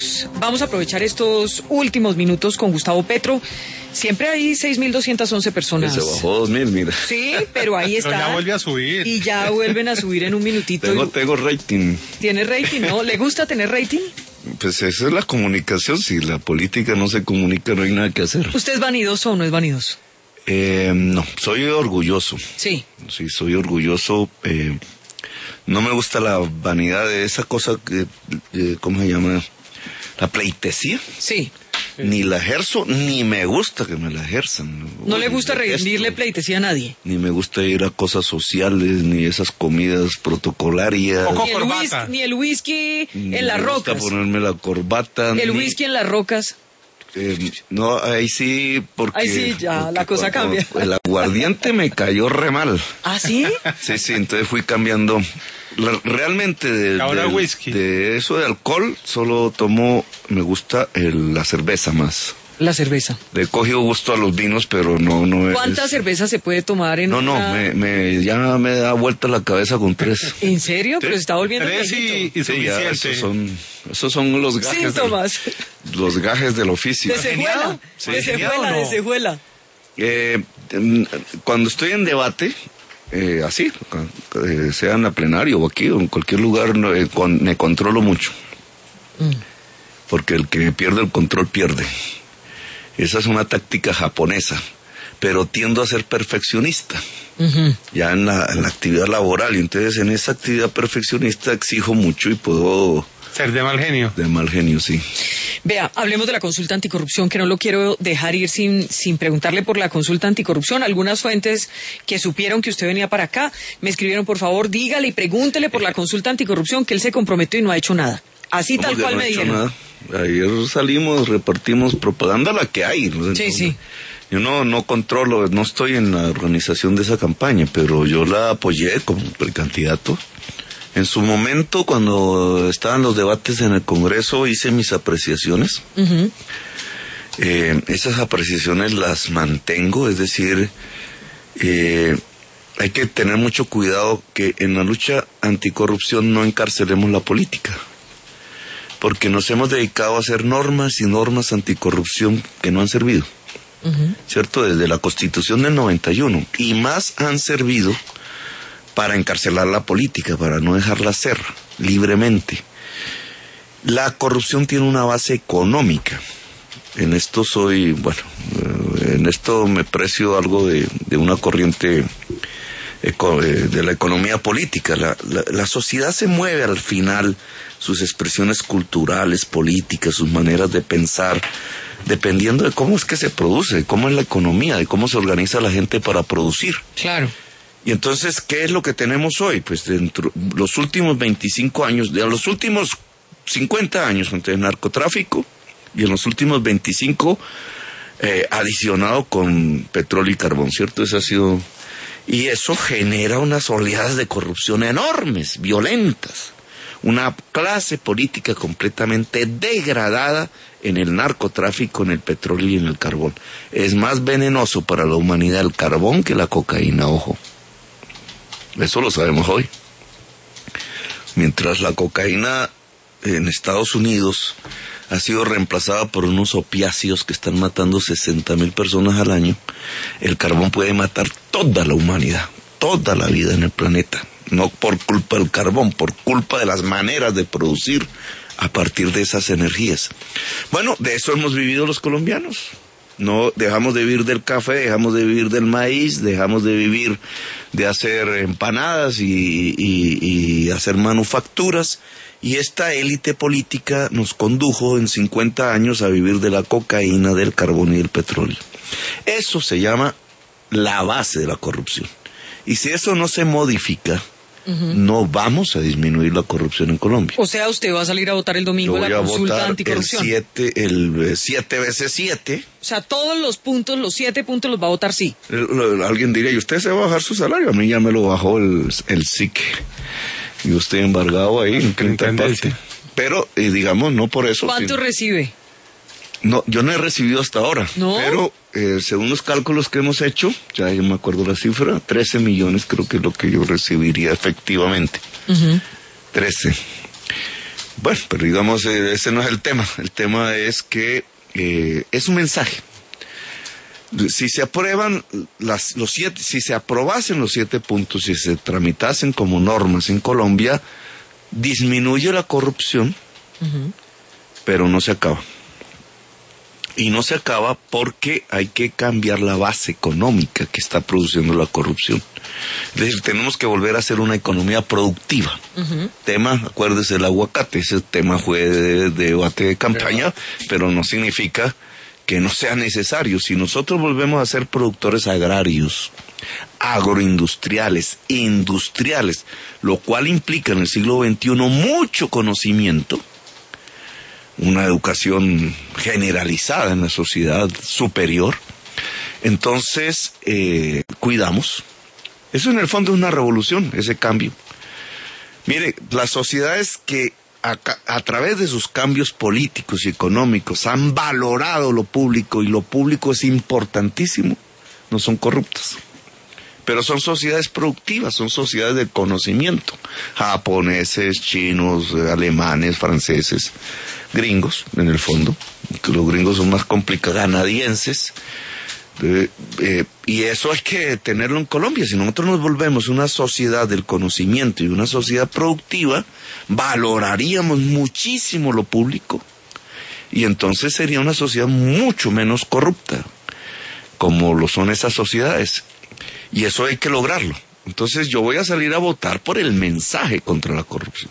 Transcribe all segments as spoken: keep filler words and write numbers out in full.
Vamos a aprovechar estos últimos minutos con Gustavo Petro. Siempre hay seis mil doscientas once personas. Se bajó dos mil, mira. Sí, pero ahí está. Pero ya vuelve a subir. Y ya vuelven a subir en un minutito. Tengo, tengo rating. ¿Tiene rating, no? ¿Le gusta tener rating? Pues esa es la comunicación. Si la política no se comunica, no hay nada que hacer. ¿Usted es vanidoso o no es vanidoso? Eh, no, soy orgulloso. Sí. Sí, soy orgulloso. Eh, no me gusta la vanidad de esa cosa que, eh, ¿cómo se llama? La pleitesía. Sí. Ni la ejerzo, ni me gusta que me la ejerzan. ¿No le Uy, gusta rendirle esto. pleitesía a nadie? Ni me gusta ir a cosas sociales, ni esas comidas protocolarias. Poco Ni el, corbata. whisky, ni el whisky Ni en las me gusta rocas. ponerme la corbata. El ni, whisky en las rocas. eh, no, ahí sí, porque... Ahí sí, ya, porque la cosa cuando cambia. El aguardiente me cayó re mal. ¿Ah, sí? Sí, sí, entonces fui cambiando. La- realmente de, Ahora del- whisky. de eso de alcohol solo tomo, me gusta el- la cerveza más. La cerveza. Le he cogido gusto a los vinos, pero no, no es... ¿Cuántas cervezas se puede tomar en No, no, una... me, me, ya me da vuelta la cabeza con tres. ¿En serio? Pero se está volviendo Tres y, viejito. y Sí, ya, suficiente. esos son, esos son los gajes, Síntomas. del, los gajes del oficio. De cejuela. Sí. De cejuela, ¿Genial o no? de cejuela. Eh, mm, cuando estoy en debate, eh, así, eh, sea en la plenaria o aquí o en cualquier lugar, no, eh, con- me controlo mucho. Mm. Porque el que pierde el control pierde. Esa es una táctica japonesa, pero tiendo a ser perfeccionista. Ujú. Ya en la, en la actividad laboral, y entonces en esa actividad perfeccionista exijo mucho y puedo Ser de mal genio. de mal genio, sí. Vea, hablemos de la consulta anticorrupción, que no lo quiero dejar ir sin, sin preguntarle por la consulta anticorrupción. Algunas fuentes que supieron que usted venía para acá me escribieron, por favor, dígale y pregúntele por la consulta anticorrupción, que él se comprometió y no ha hecho nada. Así ¿Cómo tal que cual no me he hecho dijeron. nada? Ayer salimos, repartimos propaganda, la que hay, ¿no? Sí, sí. Yo no, no controlo, no estoy en la organización de esa campaña, pero yo la apoyé como precandidato. En su momento, cuando estaban los debates en el Congreso, hice mis apreciaciones. Ujú. Eh, esas apreciaciones las mantengo, es decir, eh, hay que tener mucho cuidado que en la lucha anticorrupción no encarcelemos la política, porque nos hemos dedicado a hacer normas y normas anticorrupción que no han servido, Ujú. ¿cierto? Desde la Constitución del noventa y uno, y más han servido para encarcelar la política, para no dejarla ser libremente. La corrupción tiene una base económica. En esto soy, bueno, eh, en esto me precio algo de, de una corriente eco- eh, de la economía política. La, la, la sociedad se mueve al final, sus expresiones culturales, políticas, sus maneras de pensar, dependiendo de cómo es que se produce, de cómo es la economía, de cómo se organiza la gente para producir. Claro. Y entonces, ¿qué es lo que tenemos hoy? Pues dentro los últimos veinticinco años, de los últimos cincuenta años entre el narcotráfico, y en los últimos veinticinco eh, adicionado con petróleo y carbón, ¿cierto? Eso ha sido... Y eso genera unas oleadas de corrupción enormes, violentas. Una clase política completamente degradada en el narcotráfico, en el petróleo y en el carbón. Es más venenoso para la humanidad el carbón que la cocaína, ojo. Eso lo sabemos hoy. Mientras la cocaína en Estados Unidos ha sido reemplazada por unos opiáceos que están matando sesenta mil personas al año, el carbón puede matar toda la humanidad, toda la vida en el planeta. No por culpa del carbón, por culpa de las maneras de producir a partir de esas energías. Bueno, de eso hemos vivido los colombianos. No dejamos de vivir del café, dejamos de vivir del maíz, dejamos de vivir de hacer empanadas y, y, y hacer manufacturas. Y esta élite política nos condujo en cincuenta años a vivir de la cocaína, del carbón y del petróleo. Eso se llama la base de la corrupción. Y si eso no se modifica, uh-huh, no vamos a disminuir la corrupción en Colombia. O sea, usted va a salir a votar el domingo Yo en la voy a consulta votar anticorrupción. el siete, el eh, siete veces siete. O sea, todos los puntos, los siete puntos los va a votar sí. El- el- alguien diría, ¿y usted se va a bajar su salario? A mí ya me lo bajó el, el S I C. Y yo estoy embargado ahí en quinta parte. Pero, eh, digamos, no por eso. ¿Cuánto sino- recibe? No, yo no he recibido hasta ahora. ¿No? Pero, eh, según los cálculos que hemos hecho, ya yo me acuerdo la cifra, trece millones creo que es lo que yo recibiría efectivamente. Uh-huh. trece. Bueno, pero digamos, eh, ese no es el tema. El tema es que eh, es un mensaje. Si se aprueban las, los siete, si se aprobasen los siete puntos y se tramitasen como normas en Colombia, disminuye la corrupción, uh-huh. pero no se acaba. Y no se acaba porque hay que cambiar la base económica que está produciendo la corrupción. Es decir, tenemos que volver a hacer una economía productiva. Uh-huh. Tema, acuérdese, el aguacate, ese tema fue de, de debate de campaña, pero no significa que no sea necesario. Si nosotros volvemos a ser productores agrarios, agroindustriales, industriales, lo cual implica en el siglo veintiuno mucho conocimiento, una educación generalizada en la sociedad superior, entonces eh, cuidamos. Eso en el fondo es una revolución, ese cambio. Mire, las sociedades que a, a través de sus cambios políticos y económicos han valorado lo público, y lo público es importantísimo, no son corruptas. Pero son sociedades productivas, son sociedades de conocimiento. Japoneses, chinos, alemanes, franceses, gringos, en el fondo. Los gringos son más complicados, canadienses. Eh, eh, y eso hay que tenerlo en Colombia. Si nosotros nos volvemos una sociedad del conocimiento y una sociedad productiva, valoraríamos muchísimo lo público. Y entonces sería una sociedad mucho menos corrupta, como lo son esas sociedades. Y eso hay que lograrlo. Entonces yo voy a salir a votar por el mensaje contra la corrupción,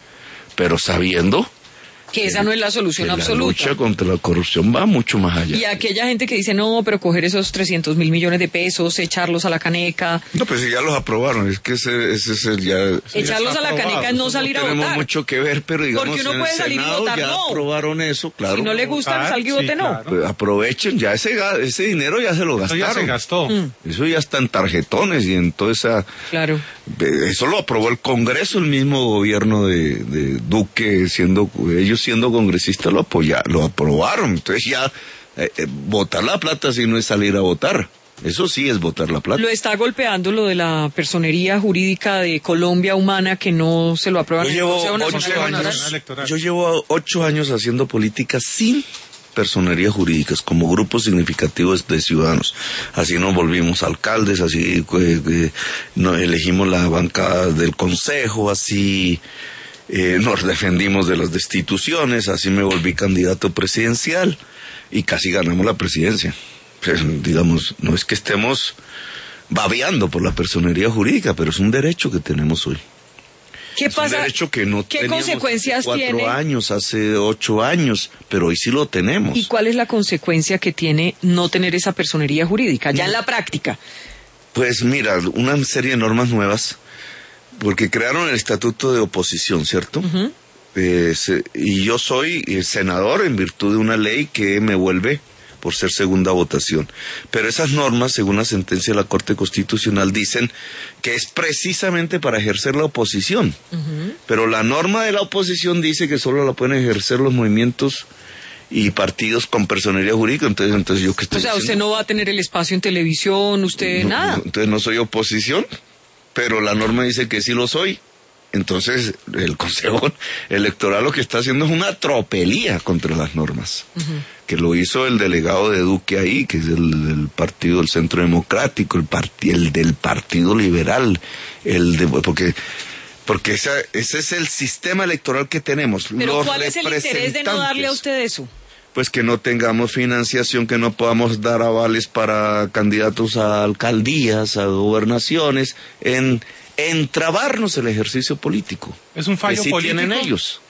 pero sabiendo que esa no es la solución que absoluta. La lucha contra la corrupción va mucho más allá. Y aquella gente que dice, no, pero coger esos trescientos mil millones de pesos, echarlos a la caneca. No, pues si ya los aprobaron, es que ese, ese es el ya... Echarlos ya a la aprobado. caneca es no salir no a votar. Tenemos mucho que ver, pero digamos porque uno en puede el salir Senado y votar ya no. aprobaron eso, claro. Si no le gusta, Ah, salga y sí, vote no. claro. Pues aprovechen, ya ese, ese dinero ya se lo gastaron. Eso ya se gastó. Mm. Eso ya está en tarjetones y en toda esa... Claro. Eso lo aprobó el Congreso, el mismo gobierno de, de Duque, siendo ellos siendo congresistas lo apoyaron, lo aprobaron. Entonces ya eh, eh, votar la plata si no es salir a votar. Eso sí es votar la plata. Lo está golpeando lo de la personería jurídica de Colombia Humana, que no se lo aprueban Yo en el llevo Consejo Nacional ocho Electoral. Electoral. años, yo llevo ocho años haciendo política sin personerías jurídicas, como grupos significativos de ciudadanos. Así nos volvimos alcaldes, así eh, eh, no, elegimos la bancada del consejo, así eh, nos defendimos de las destituciones, así me volví candidato presidencial y casi ganamos la presidencia. Pues, digamos, no es que estemos babeando por la personería jurídica, pero es un derecho que tenemos hoy. ¿Qué es pasa? un derecho que no ¿Qué teníamos consecuencias hace cuatro tiene? años, hace ocho años, pero hoy sí lo tenemos. ¿Y cuál es la consecuencia que tiene no tener esa personería jurídica, ya en la práctica? Pues mira, una serie de normas nuevas, porque crearon el estatuto de oposición, ¿cierto? Uh-huh. Eh, se, y yo soy eh, senador en virtud de una ley que me vuelve por ser segunda votación. Pero esas normas, según la sentencia de la Corte Constitucional, dicen que es precisamente para ejercer la oposición. Uh-huh. Pero la norma de la oposición dice que solo la pueden ejercer los movimientos y partidos con personería jurídica. Entonces, entonces yo qué estoy O sea, diciendo? usted no va a tener el espacio en televisión, usted No, nada. no, entonces no soy oposición, pero la norma dice que sí lo soy. Entonces, el Consejo Electoral lo que está haciendo es una tropelía contra las normas. Uh-huh. Que lo hizo el delegado de Duque ahí, que es el del Partido del Centro Democrático, el, part- el del Partido Liberal, el de, porque porque esa, ese es el sistema electoral que tenemos. Pero Los ¿cuál es el interés de no darle a usted eso? Pues que no tengamos financiación, que no podamos dar avales para candidatos a alcaldías, a gobernaciones, en entrabarnos el ejercicio político. ¿Es un fallo que sí político? Tienen ellos.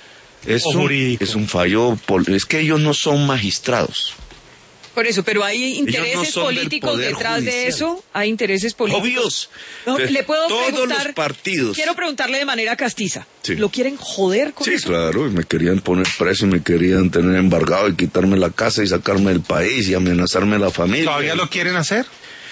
Es ¿O un, jurídico? Es un fallo, pol- es que ellos no son magistrados. Por eso, pero hay intereses no son del políticos poder detrás judicial. de eso, hay intereses políticos. Obvios. No, Pero le puedo todos preguntar, los partidos. Quiero preguntarle de manera castiza. Sí. ¿Lo quieren joder con Sí, eso? claro, y me querían poner preso, y me querían tener embargado y quitarme la casa y sacarme del país y amenazarme la familia. ¿Todavía lo quieren hacer?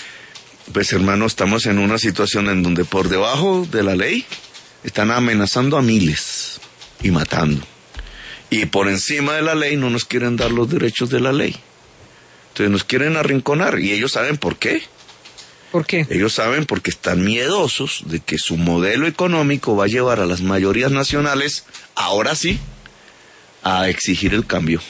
Pues hermano, estamos en una situación en donde por debajo de la ley están amenazando a miles y matando. Y por encima de la ley no nos quieren dar los derechos de la ley. Entonces nos quieren arrinconar y ellos saben por qué. ¿Por qué? Ellos saben porque están miedosos de que su modelo económico va a llevar a las mayorías nacionales, ahora sí, a exigir el cambio.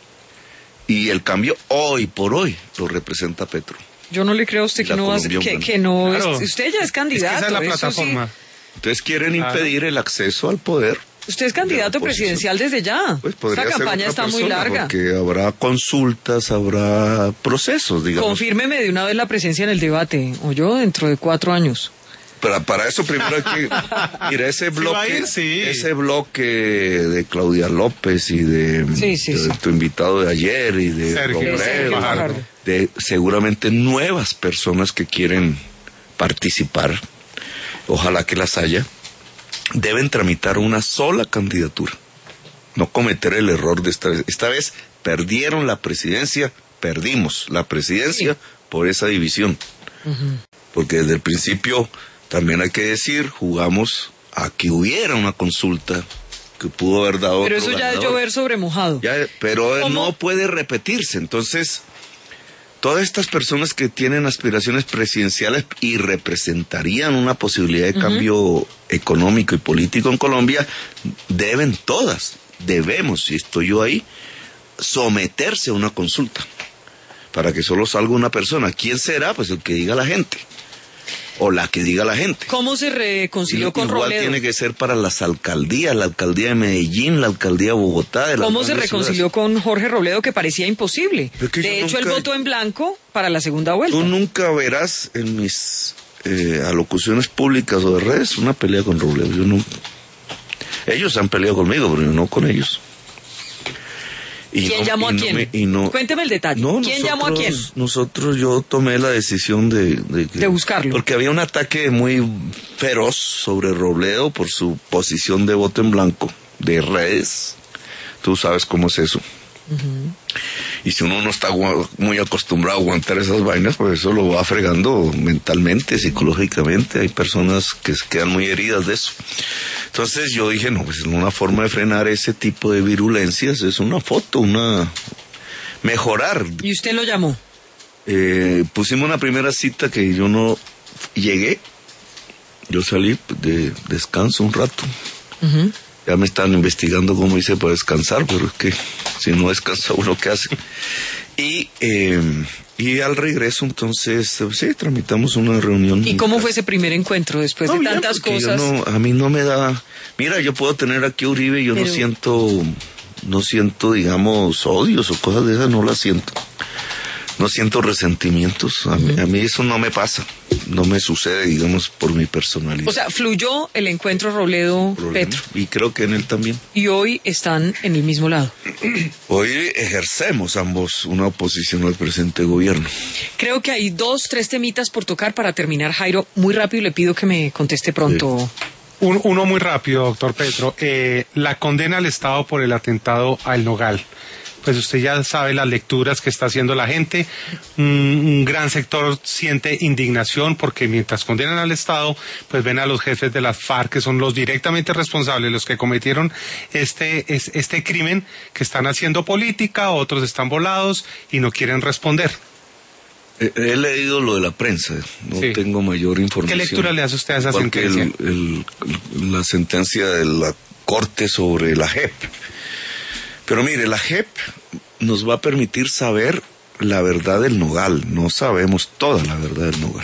Y el cambio hoy por hoy lo representa Petro. Yo no le creo a usted que no, va a, que, que no claro. es, usted ya es candidato. Es que esa es la eso plataforma. sí. Entonces quieren Claro. impedir el acceso al poder. Usted es candidato presidencial desde ya. Pues podría Esta ser campaña otra está muy persona, larga. porque habrá consultas, habrá procesos, digamos. Confírmeme de una vez la presencia en el debate, o yo dentro de cuatro años. Para, para eso primero hay que... Mira, ese Sí va a bloque, ir, sí. ese bloque de Claudia López y de, Sí, sí, de sí. tu invitado de ayer y de Sergio. Robledo, De Sergio Fajardo. de seguramente nuevas personas que quieren participar, ojalá que las haya, deben tramitar una sola candidatura. No cometer el error de esta vez. Esta vez perdieron la presidencia, perdimos la presidencia Sí. por esa división. Uh-huh. Porque desde el principio, también hay que decir, jugamos a que hubiera una consulta que pudo haber dado Pero otro eso ya es ganador. llover sobre mojado. Ya, pero ¿Cómo? no puede repetirse. Entonces, todas estas personas que tienen aspiraciones presidenciales y representarían una posibilidad de Ujú. cambio económico y político en Colombia, deben todas, debemos, si estoy yo ahí, someterse a una consulta para que solo salga una persona. ¿Quién será? Pues el que diga la gente, o la que diga la gente. ¿Cómo se reconcilió Y- con Igual Robledo? tiene que ser para las alcaldías, la alcaldía de Medellín, la alcaldía de Bogotá. De las ¿Cómo se grandes reconcilió ciudades. con Jorge Robledo, que parecía imposible? Pero que De yo hecho, él nunca- votó en blanco para la segunda vuelta. Tú nunca verás en mis eh, alocuciones públicas o de redes una pelea con Robledo. Yo no. Ellos han peleado conmigo, pero yo no con ellos. Y ¿Quién no- llamó a y no quién? me- y no- Cuénteme el detalle. No, ¿Quién llamó a quién? nosotros- Nosotros, yo tomé la decisión de... De, que- De buscarlo. Porque había un ataque muy feroz sobre Robledo por su posición de voto en blanco, de redes. Tú sabes cómo es eso. Y si uno no está gua- muy acostumbrado a aguantar esas vainas, pues eso lo va fregando mentalmente, psicológicamente. Hay personas que se quedan muy heridas de eso. Entonces yo dije, no, pues una forma de frenar ese tipo de virulencias es una foto, una... mejorar. ¿Y usted lo llamó? Eh, pusimos una primera cita que yo no llegué. Yo salí de descanso un rato. Ujú. Ya me están investigando cómo hice para descansar, pero es que si no descansa uno, ¿qué hace? Y, eh, y al regreso, entonces, sí, tramitamos una reunión. ¿Y cómo fue ese primer encuentro después No, de bien, tantas porque yo cosas? no- a mí no me da... Mira, yo puedo tener aquí a Uribe y yo Pero- no siento, no siento, digamos, odios o cosas de esas, no las siento. No siento resentimientos. A mí, a mí eso no me pasa. No me sucede, digamos, por mi personalidad. O sea, fluyó el encuentro Problema. Robledo-Petro. Y creo que en él también. Y hoy están en el mismo lado. Hoy ejercemos ambos una oposición al presente gobierno. Creo que hay dos, tres temitas por tocar para terminar, Jairo. Muy rápido, le pido que me conteste pronto. Un- uno muy rápido, doctor Petro. Eh, la condena al Estado por el atentado a El Nogal. Pues usted ya sabe las lecturas que está haciendo la gente. Un, un gran sector siente indignación porque mientras condenan al Estado, pues ven a los jefes de las FARC, que son los directamente responsables, los que cometieron este, es- este crimen, que están haciendo política, otros están volados y no quieren responder. He, he leído lo de la prensa, no Sí. tengo mayor información. ¿Qué lectura le hace usted a esa Igual que sentencia? el- el- la sentencia de la Corte sobre la J E P. Pero mire, la J E P nos va a permitir saber la verdad del Nogal. No sabemos toda la verdad del Nogal.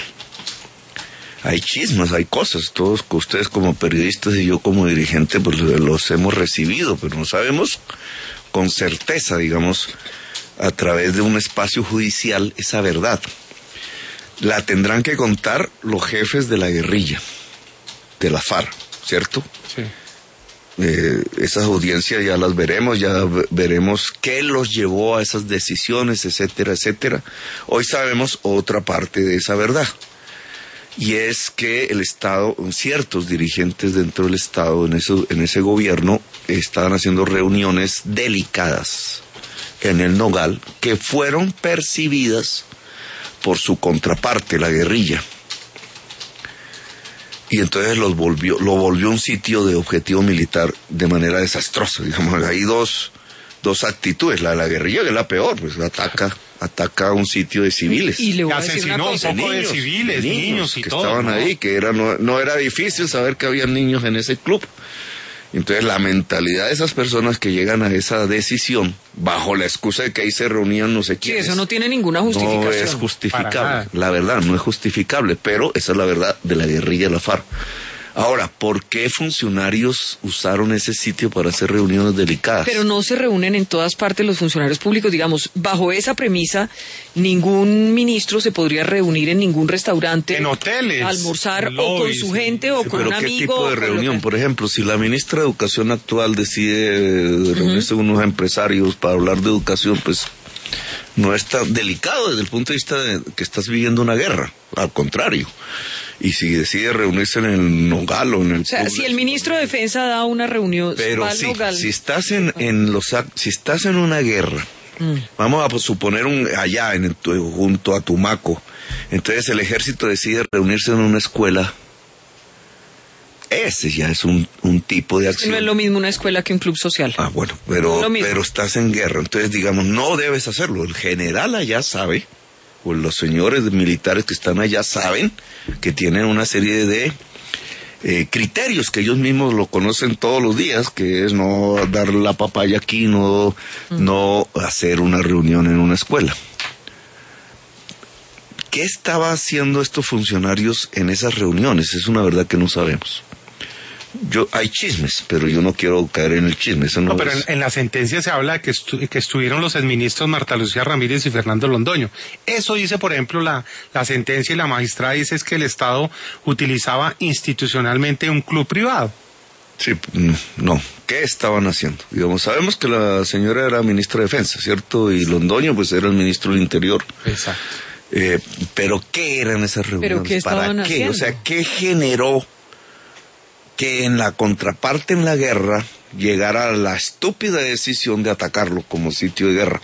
Hay chismes, hay cosas. Todos ustedes como periodistas y yo como dirigente pues los hemos recibido, pero no sabemos con certeza, digamos, a través de un espacio judicial esa verdad. La tendrán que contar los jefes de la guerrilla, de la FARC, ¿cierto? Sí. Eh, esas audiencias ya las veremos, ya ve- veremos qué los llevó a esas decisiones, etcétera, etcétera. Hoy sabemos otra parte de esa verdad, y es que el Estado, ciertos dirigentes dentro del Estado, en ese, en ese gobierno, estaban haciendo reuniones delicadas en el Nogal, que fueron percibidas por su contraparte, la guerrilla. Y entonces los volvió, lo volvió un sitio de objetivo militar de manera desastrosa. Digamos, hay dos, dos actitudes. La de la guerrilla, que es la peor, pues ataca ataca a un sitio de civiles. Y le voy a Y decir una asesinó un cosa. poco de niños, civiles, de niños y que todo, estaban ¿no? ahí, que era, no, no era difícil saber que había niños en ese club. Entonces la mentalidad de esas personas que llegan a esa decisión, bajo la excusa de que ahí se reunían no sé Sí, quiénes, eso no tiene ninguna justificación. no es Para justificable, nada. la verdad, no es justificable, pero esa es la verdad de la guerrilla de la FARC. Ahora, ¿por qué funcionarios usaron ese sitio para hacer reuniones delicadas? Pero no se reúnen en todas partes los funcionarios públicos. Digamos, bajo esa premisa, ningún ministro se podría reunir en ningún restaurante. En hoteles, almorzar en o con lobbies, su gente o Sí, con pero un ¿qué amigo. tipo de o con lo reunión? que- Por ejemplo, si la ministra de Educación actual decide reunirse con unos empresarios para hablar de educación, pues no es tan delicado desde el punto de vista de que estás viviendo una guerra, al contrario. Y si decide reunirse en el Nogal o en el... O sea, club si de- el ministro de Defensa da una reunión, Pero va al sí, Nogal. si estás en, en los ac- si estás en una guerra, Mm. vamos a suponer un allá en tu- junto a Tumaco, entonces el ejército decide reunirse en una escuela, ese ya es un, un tipo de acción. No es lo mismo una escuela que un club social. Ah, bueno, pero, Lo mismo. pero estás en guerra, entonces digamos, no debes hacerlo. El general allá sabe, o los señores militares que están allá saben que tienen una serie de eh, criterios que ellos mismos lo conocen todos los días, que es no dar la papaya aquí, no, Mm. no hacer una reunión en una escuela. ¿Qué estaba haciendo estos funcionarios en esas reuniones? Es una verdad que no sabemos. Yo, hay chismes, pero yo no quiero caer en el chisme. Eso no, No, pero en, es- en la sentencia se habla de que, estu- que estuvieron los exministros Marta Lucía Ramírez y Fernando Londoño. Eso dice, por ejemplo, la, la sentencia, y la magistrada dice es que el Estado utilizaba institucionalmente un club privado. Sí, mm, no. ¿Qué estaban haciendo? Digamos, sabemos que la señora era ministra de Defensa, ¿cierto? Y Londoño, pues, era el ministro del Interior. Exacto. Eh, pero ¿qué eran esas reuniones? ¿qué ¿Para estaban qué? haciendo? O sea, ¿qué generó que en la contraparte en la guerra llegara la estúpida decisión de atacarlo como sitio de guerra?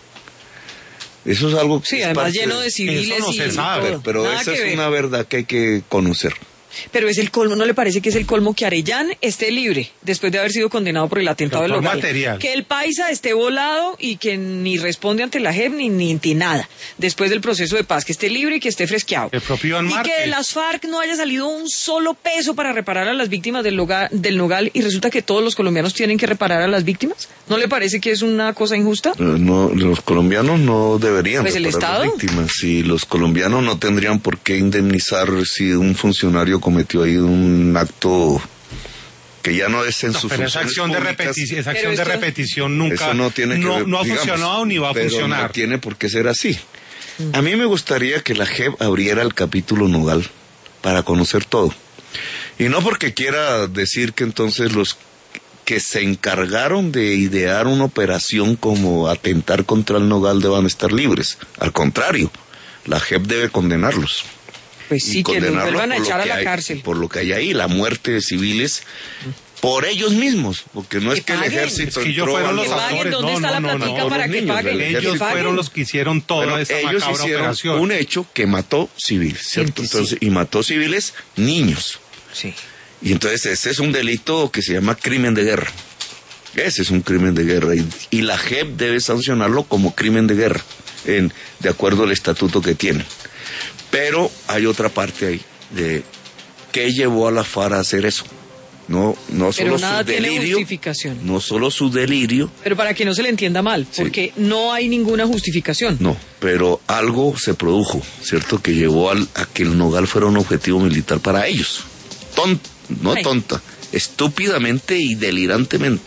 Eso es algo que Sí, es además parte lleno de- de civiles no y se sabe, todo. Pero Nada esa que es ver. una verdad que hay que conocer. Pero es el colmo, ¿no le parece que es el colmo que Arellán esté libre después de haber sido condenado por el atentado del Por local? material. Que el paisa esté volado y que ni responde ante la J E P ni, ni ante nada. Después del proceso de paz, que esté libre y que esté fresqueado. El propio Iván y que Márquez. de las FARC no haya salido un solo peso para reparar a las víctimas del, loga- del Nogal y resulta que todos los colombianos tienen que reparar a las víctimas. ¿No le parece que es una cosa injusta? Eh, No, los colombianos no deberían Pues el reparar las Estado. víctimas. Si los colombianos no tendrían por qué indemnizar si un funcionario cometió ahí un acto que ya no es en No, sus pero esa funciones acción de públicas. repetición, esa Pero acción de esto- repetición nunca Eso no tiene que no, ver, no ha digamos, funcionado ni va a pero funcionar. no tiene por qué ser así. A mí me gustaría que la J E P abriera el capítulo Nogal para conocer todo. Y no porque quiera decir que entonces los que se encargaron de idear una operación como atentar contra el Nogal deban estar libres. Al contrario, la J E P debe condenarlos. Pues Y sí, que los condenarlos vuelvan a por lo echar a que la hay- cárcel. Por lo que hay ahí, la muerte de civiles por ellos mismos, porque no Que es que paguen. el ejército Es que ellos entró fueron a los Que paguen, autores. ¿dónde No, está no, la no, platica no, para los que niños paguen? del Que Ellos ejército. fueron paguen. los que hicieron toda Bueno, esa ellos macabra hicieron operación. un hecho que mató civiles, ¿cierto? Gente, sí. Entonces, y mató civiles niños. Sí. Y entonces ese es un delito que se llama crimen de guerra. Ese es un crimen de guerra y, y la J E P debe sancionarlo como crimen de guerra, en, de acuerdo al estatuto que tiene. Pero hay otra parte ahí, de qué llevó a la FARC a hacer eso. No, no Pero solo nada su tiene delirio, justificación. no solo su delirio, Pero para que no se le entienda mal, Sí. porque no hay ninguna justificación. no, pero algo se produjo, ¿cierto? Que llevó al, a que el Nogal fuera un objetivo militar para ellos. Ton, no Ay. tonta, estúpidamente y delirantemente.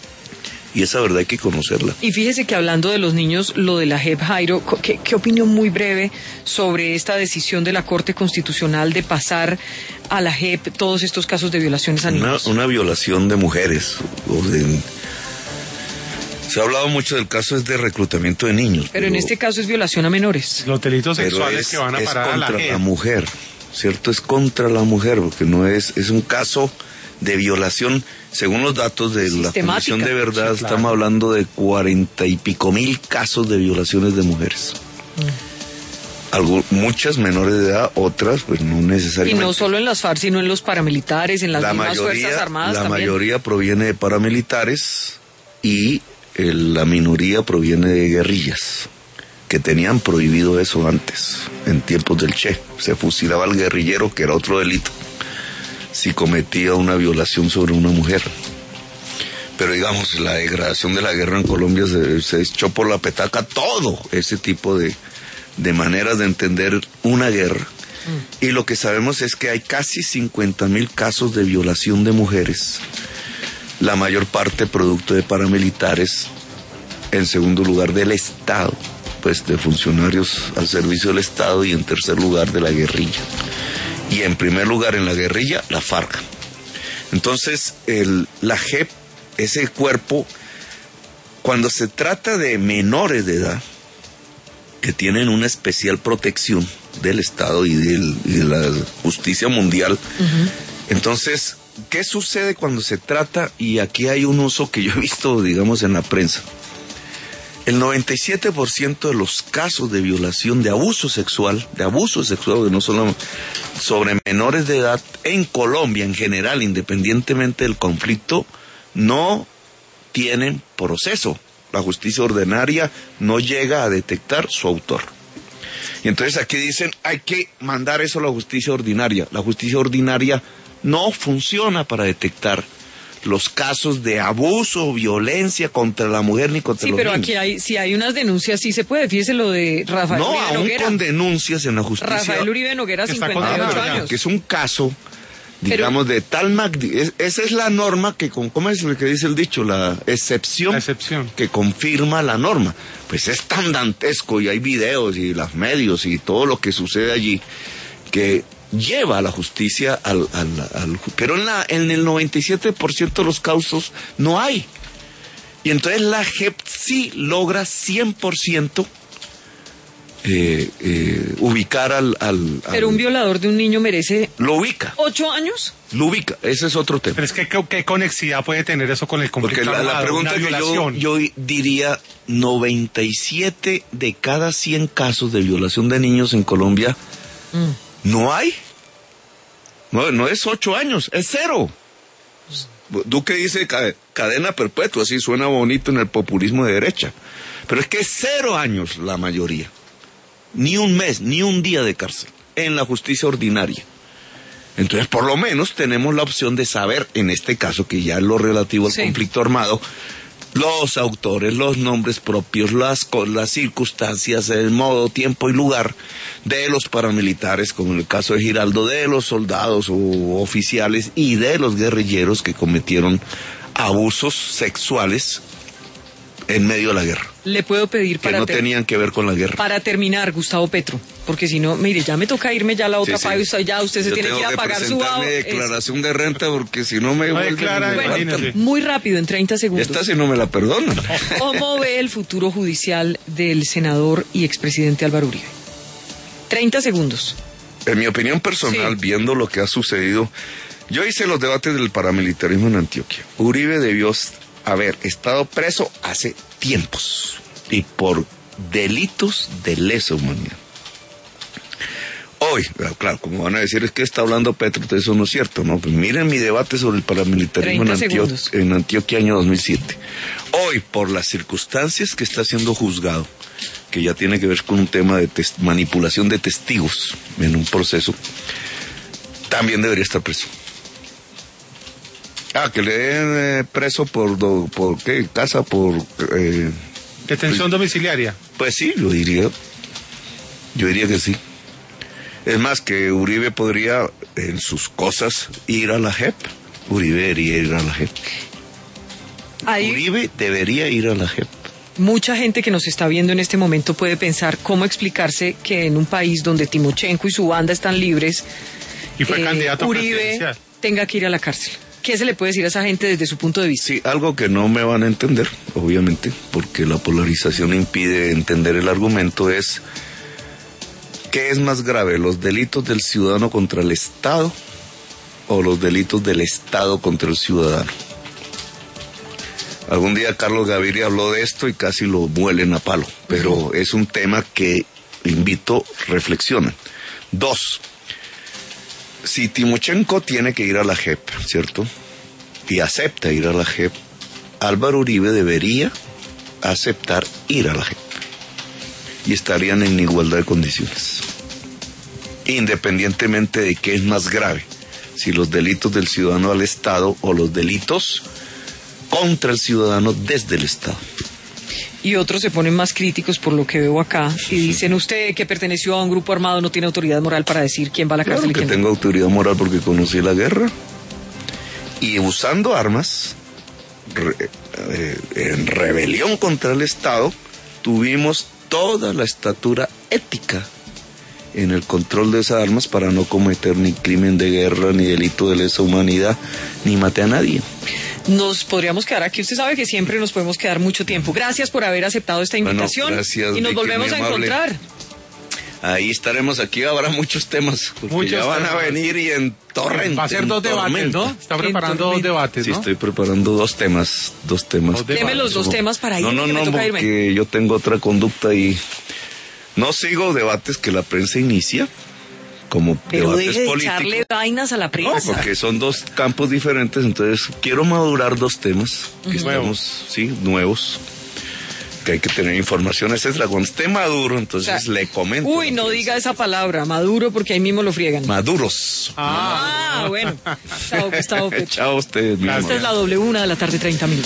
Y esa verdad hay que conocerla. Y fíjese que hablando de los niños, lo de la J E P, Jairo, co- ¿qué, qué opinión muy breve sobre esta decisión de la Corte Constitucional de pasar a la J E P todos estos casos de violaciones a Una, niños? una violación de mujeres. O de- se ha hablado mucho del caso es de reclutamiento de niños. Pero en este caso es violación a menores. Los delitos pero sexuales es, que van a es parar a la contra J E la P. mujer, ¿cierto? Es contra la mujer, porque no es, es un caso de violación, según los datos de la Sistemática. Comisión de Verdad, Sí, claro. estamos hablando de cuarenta y pico mil casos de violaciones de mujeres. Algo, muchas menores de edad, otras pues no Y necesariamente. no solo en las FARC, sino en los paramilitares, en las la mismas mayoría, Fuerzas Armadas la también. mayoría proviene de paramilitares y el- la minoría proviene de guerrillas. que tenían prohibido eso antes, en tiempos del Che. Se fusilaba al guerrillero, que era otro delito, si cometía una violación sobre una mujer. Pero digamos, la degradación de la guerra en Colombia se, se echó por la petaca todo ese tipo de, de maneras de entender una guerra. Mm. Y lo que sabemos es que hay casi cincuenta mil casos de violación de mujeres, la mayor parte producto de paramilitares, en segundo lugar del Estado, pues de funcionarios al servicio del Estado, y en tercer lugar de la guerrilla. Y en primer lugar en la guerrilla, la FARC. Entonces, el, la J E P, ese cuerpo, cuando se trata de menores de edad, que tienen una especial protección del Estado y, del, y de la justicia mundial, uh-huh. Entonces, ¿qué sucede cuando se trata? Y aquí hay un uso que yo he visto, digamos, en la prensa. El noventa y siete por ciento de los casos de violación, de abuso sexual, de abuso sexual, que no solo sobre menores de edad, en Colombia en general, independientemente del conflicto, no tienen proceso. La justicia ordinaria no llega a detectar su autor. Y entonces aquí dicen, hay que mandar eso a la justicia ordinaria. La justicia ordinaria no funciona para detectar los casos de abuso o violencia contra la mujer ni contra sí, los niños. Sí, pero aquí hay, si hay unas denuncias, sí se puede. Fíjese lo de Rafael no, Uribe aún Noguera. Con denuncias en la justicia. Rafael Uribe Noguera, cincuenta y ocho ah, años. Que es un caso, digamos, pero, de tal magnitud. Esa es la norma que, ¿cómo es lo que dice el dicho? La excepción, la excepción que confirma la norma. Pues es tan dantesco, y hay videos y los medios y todo lo que sucede allí, que lleva a la justicia al, al, al pero en la en el noventa y siete por ciento de los casos no hay. Y entonces la J E P sí logra cien por ciento eh, eh, ubicar al, al, al... Pero un violador de un niño merece... Lo ubica. ¿Ocho años? Lo ubica, ese es otro tema. Pero es que, ¿qué, qué conexidad puede tener eso con el conflicto Porque la, armado, la pregunta que yo, yo diría, noventa y siete de cada cien casos de violación de niños en Colombia... Mm. No hay. No, no es ocho años, es cero. Duque dice cadena perpetua, así suena bonito en el populismo de derecha. Pero es que es cero años la mayoría. Ni un mes, ni un día de cárcel en la justicia ordinaria. Entonces, por lo menos tenemos la opción de saber, en este caso, que ya es lo relativo al sí. conflicto armado, los autores, los nombres propios, las, las circunstancias, el modo, tiempo y lugar de los paramilitares, como en el caso de Giraldo, de los soldados o oficiales y de los guerrilleros que cometieron abusos sexuales en medio de la guerra. Le puedo pedir que para... no ter- tenían que ver con la guerra. Para terminar, Gustavo Petro, porque si no, mire, ya me toca irme ya a la otra sí, paga, sí. ya usted se Yo tiene que ir a pagar su... tengo que declaración es... de renta, porque si no me... No declara, bueno, muy rápido, en treinta segundos. Esta si no me la perdonan. ¿Cómo ve el futuro judicial del senador y expresidente Álvaro Uribe? treinta segundos. En mi opinión personal, sí. viendo lo que ha sucedido, yo hice los debates del paramilitarismo en Antioquia. Uribe debió haber estado preso hace tiempos y por delitos de lesa humanidad. Hoy, claro, como van a decir, es que está hablando Petro, entonces eso no es cierto, ¿no? Pues miren mi debate sobre el paramilitarismo en, Antio- en Antioquia año dos mil siete. Hoy, por las circunstancias que está siendo juzgado, que ya tiene que ver con un tema de tes- manipulación de testigos en un proceso, también debería estar preso. Ah, que le den eh, preso por, do, por ¿qué? Casa, por... Eh, ¿Detención domiciliaria? Pues sí, yo diría. Yo diría que sí. Es más, que Uribe podría, en sus cosas, ir a la J E P. Uribe debería ir a la J E P. Ahí... Uribe debería ir a la J E P. Mucha gente que nos está viendo en este momento puede pensar cómo explicarse que en un país donde Timochenko y su banda están libres, y fue eh, candidato Uribe tenga que ir a la cárcel. ¿Qué se le puede decir a esa gente desde su punto de vista? Sí, algo que no me van a entender, obviamente, porque la polarización impide entender el argumento, es ¿qué es más grave, los delitos del ciudadano contra el Estado o los delitos del Estado contra el ciudadano? Algún día Carlos Gaviria habló de esto y casi lo muelen a palo, pero uh-huh. es un tema que invito, reflexionen. Dos, si Timochenko tiene que ir a la J E P, ¿cierto? Y acepta ir a la J E P, Álvaro Uribe debería aceptar ir a la J E P. y estarían en igualdad de condiciones, independientemente de qué es más grave, si los delitos del ciudadano al Estado o los delitos contra el ciudadano desde el Estado. Y otros se ponen más críticos por lo que veo acá y dicen, usted que perteneció a un grupo armado no tiene autoridad moral para decir quién va a la Claro cárcel y que quién no. tengo autoridad moral porque conocí la guerra y usando armas re, eh, en rebelión contra el Estado tuvimos toda la estatura ética en el control de esas armas para no cometer ni crimen de guerra, ni delito de lesa humanidad, ni maté a nadie. Nos podríamos quedar aquí. Usted sabe que siempre nos podemos quedar mucho tiempo. Gracias por haber aceptado esta invitación. Bueno, gracias, y nos Vicky, volvemos a muy amable. encontrar. Ahí estaremos, aquí habrá muchos temas, porque Muchos ya van temas. a venir y en torrente. Va a ser en dos debates, tormenta. ¿no? Está preparando En dos tormenta. debates, Sí, ¿no? estoy preparando dos temas, dos temas. Dos debates. Deme los dos temas para No, irme, no, que me no, toca porque irme. yo tengo otra conducta y no sigo debates que la prensa inicia, como Pero debates deje de políticos. echarle vainas a la No, prensa. porque son dos campos diferentes, entonces quiero madurar dos temas que Ujú. estamos, sí, nuevos, que hay que tener información, esa es la cuando esté maduro, entonces O sea, le comento. Uy, a la no prensa. diga esa palabra, maduro, porque ahí mismo lo friegan. Maduros. Ah, Ah, bueno. Chao, Gustavo Petro. Chao a ustedes, mi Gracias. Esta amor. es la doble una de la tarde, treinta minutos.